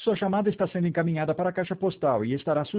Sua chamada está sendo encaminhada para a caixa postal e estará